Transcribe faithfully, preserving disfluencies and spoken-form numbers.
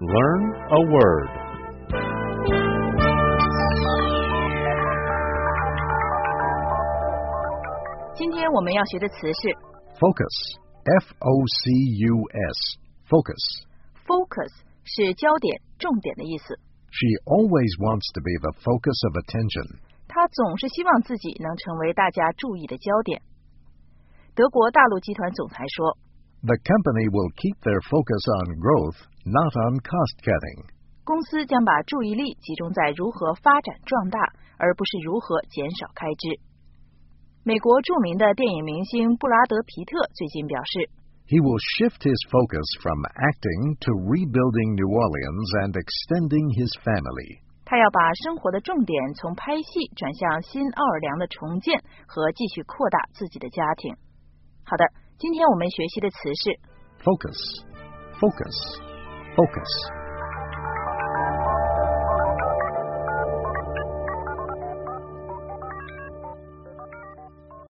Learn a word. 今天我们要学的词是 Focus, F O C U S, focus. Focus 是焦点、重点的意思。 She always wants to be the focus of attention. 她总是希望自己能成为大家注意的焦点。德国大陆集团总裁说 The company will keep their focus on growth, not on cost cutting. 公司将把注意力集中在如何发展壮大，而不是如何减少开支。美国著名的电影明星布拉德·皮特最近表示 He will shift his focus from acting to rebuilding New Orleans and extending his family. 他要把生活的重点从拍戏转向新奥尔良的重建和继续扩大自己的家庭。好的，今天我们学习的词是 Focus, focus, focus.